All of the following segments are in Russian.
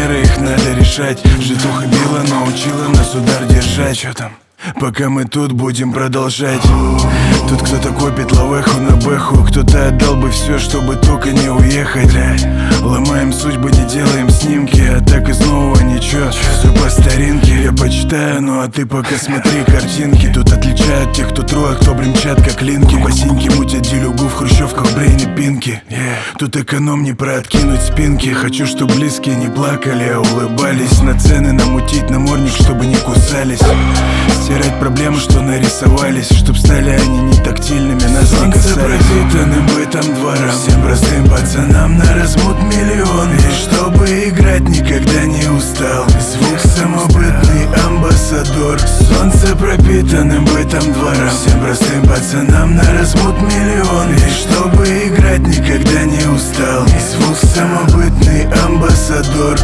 размеры, их надо решать. Житуха била, научила нас удар держать. Чё там? Пока мы тут будем продолжать. Тут кто-то копит лавеху на бэху, кто-то отдал бы все, чтобы только не уехать. Ломаем судьбы, не делаем снимки, а так из нового ничего, все по старинке. Я почитаю, ну а ты пока смотри картинки. Тут отличают тех, кто тру, а кто блинчат как линки. Босинки мутят делюгу в хрущевках, брейни пинки. Тут эконом не прооткинуть спинки. Хочу, чтоб близкие не плакали, а улыбались. На цены намутить намордник, чтобы не кусались. Стирать проблемы, что нарисовались, чтоб стали они не тактильными, нас не касались. Солнце пропитанным бытом дворам, всем простым пацанам на размут миллион. И чтобы играть никогда не устал, звук самобытный амбассадор. Солнце пропитанным бытом дворам, всем простым пацанам на размут миллион. И чтобы играть никогда не устал, звук самобытный амбассадор.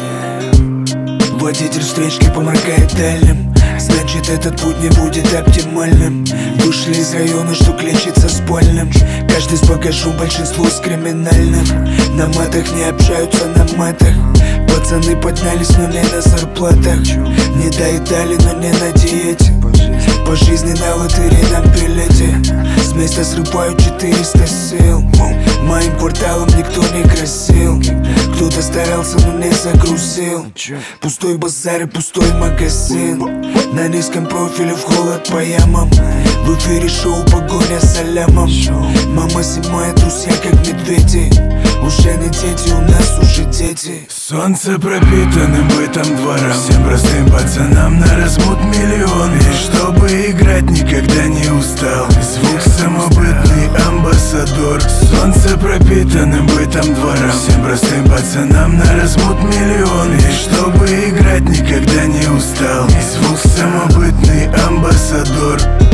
Водитель встречки поморгает дальним, значит этот путь не будет оптимальным. Вышли из района, что клянчится с больным. Каждый с багажом, большинство с криминальным. На матах не общаются на матах. Пацаны поднялись, но не на зарплатах. Не доедали, но не на диете. По жизни на лотерейном билете. С места срываю 400 сил. Моим кварталом никто не красил. Кто-то старался, но не загрузил. Пустой базар и пустой магазин. На низком профиле в холод по ямам. В эфире шоу «Погоня за лямом». Мама зимой, друзья как медведи. Уже не дети, у нас уже дети. Солнце пропитанным бытом дворам, всем простым пацанам на размут миллион. И чтобы играть никогда не устал, звук самобытный амбассадор. Солнце пропитанным бытом дворам, всем простым пацанам на размут миллион. И чтобы играть никогда не устал, звук самобытный амбассадор.